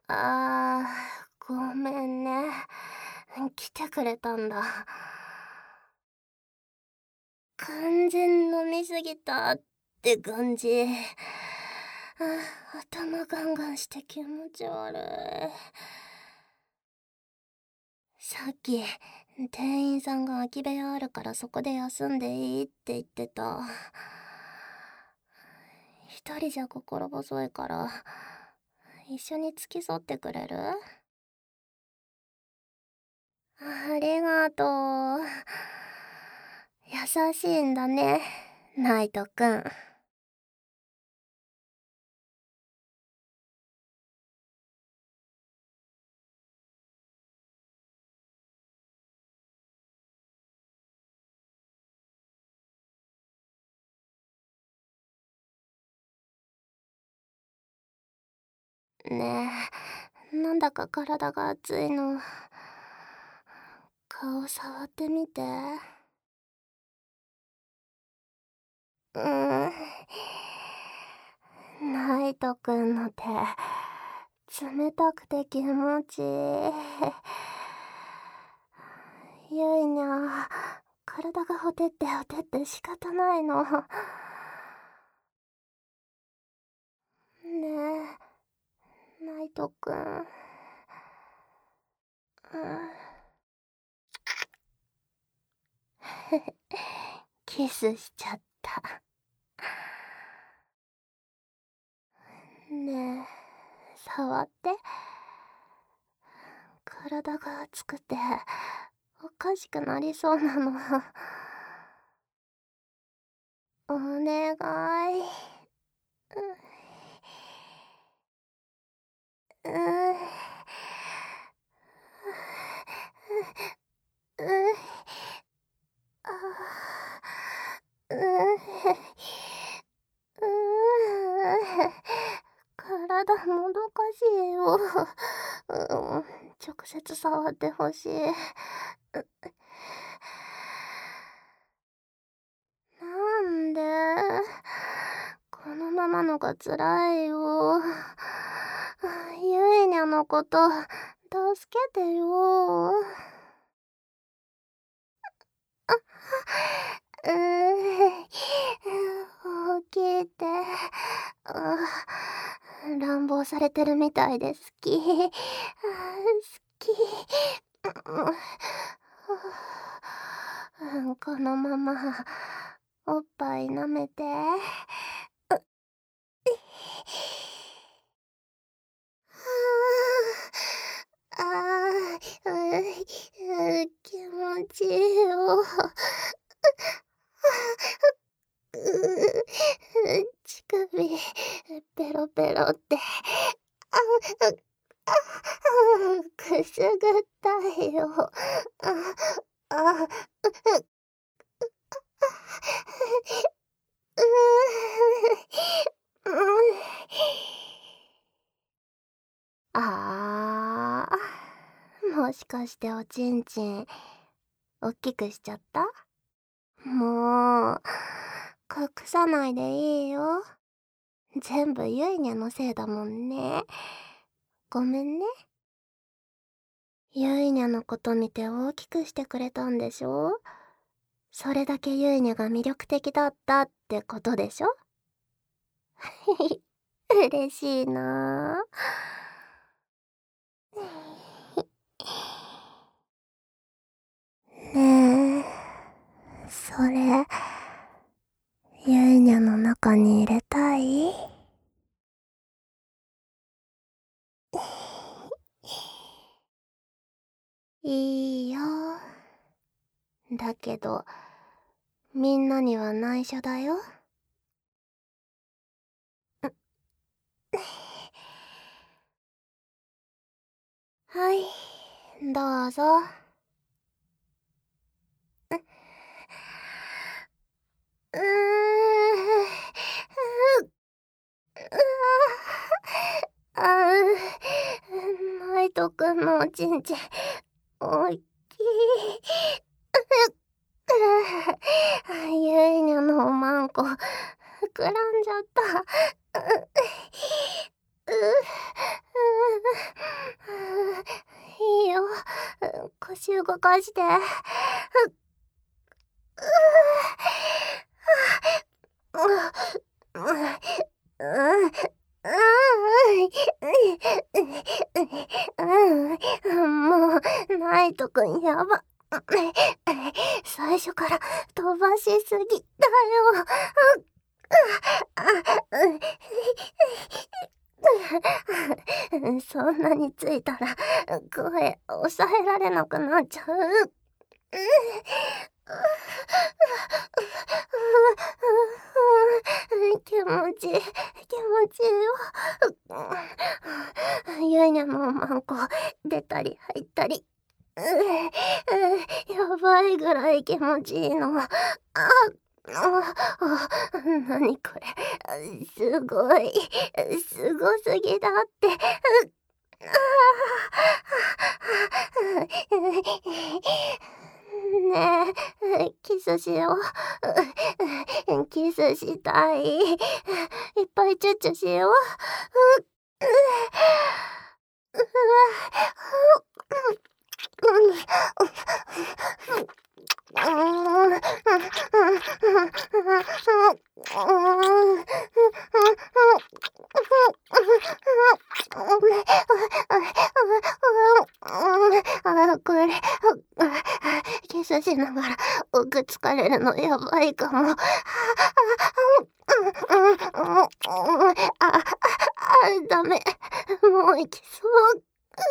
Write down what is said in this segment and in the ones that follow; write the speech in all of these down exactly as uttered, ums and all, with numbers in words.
あー、ごめんね。来てくれたんだ。完全飲みすぎたって感じ。あー、頭ガンガンして気持ち悪い。さっき、店員さんが空き部屋あるからそこで休んでいいって言ってた。一人じゃ心細いから、一緒に付き添ってくれる？ありがとう。優しいんだね、ナイトくん。ねえ、なんだか体が熱いの。顔触ってみて。うーん。ナイトくんの手、冷たくて気持ちいい。ゆいにゃ、体がほてってほてって仕方ないの。ねえ、ナイトくん。うん、キスしちゃった。ねえ、触って。体が熱くて、おかしくなりそうなの。お願い。うん、うん、うん、あー、うん、うん、体もどかしいよ。うん、直接触ってほしい。なんで、このままのが辛いよ。ゆいにゃのこと助けてよ。うーん、起きて。あ、乱暴されてるみたいで好き。あ、好き。うん、このままおっぱい舐めて。ああ、ああ、気持ちいいよ。う、乳首、ペロペロって。あ、あ、あ、くすぐったいよ。あ、あ、う、うん。ああ、もしかしておちんちん、おっきくしちゃった？もう、隠さないでいいよ。全部ゆいにゃのせいだもんね。ごめんね。ゆいにゃのこと見て大きくしてくれたんでしょ？それだけゆいにゃが魅力的だったってことでしょ？嬉しいなぁ。ねえ、それ、ゆいにゃの中に入れたい？いいよ。だけど、みんなには内緒だよ。はい、どうぞ。うーん、あー、ナイトくんのおちんちん、おっきい。ゆいにゃのおまんこ、膨らんじゃった。う、う、 足動かして。うううううもう、ナイトくんやば。最初から飛ばしすぎだよ。そんなについたら声抑えられなくなっちゃう。気持ちいい気持ちいいわ。ゆいにゃのおまんこ出たり入ったり、やばいぐらい気持ちいいの。ああ、なにこれ、すごい、すごすぎだって。ねえ、キスしよう。キスしたい。いっぱいチュッチュしよう。あ、これ、キスしながら奥疲れるのやばいかも。あ、ダメ。もう行きそう。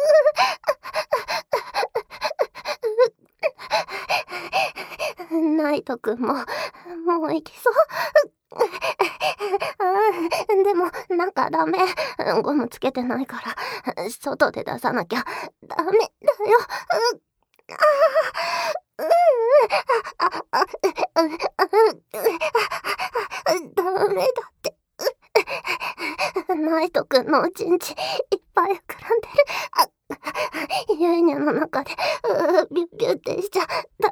ナイトくんも、もう行きそう。でも、中ダメ。ゴムつけてないから、外で出さなきゃダメだよ。ダメだって。ナイトくんのおちんちいっぱい膨らんでる。ゆいにゃの中でビュッビュッってしちゃダメだよ。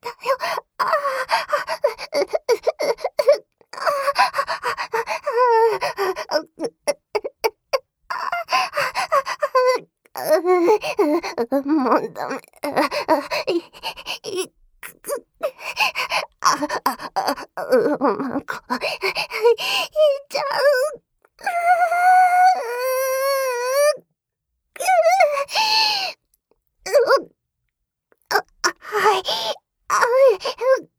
もうダメ。い、い、あ、あ、あ、うまこ、いっちゃう。あ、あ、はい。あ、う、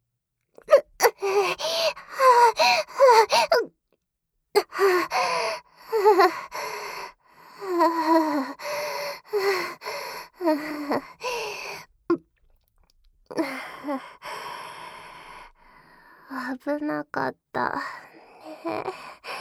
危なかったね。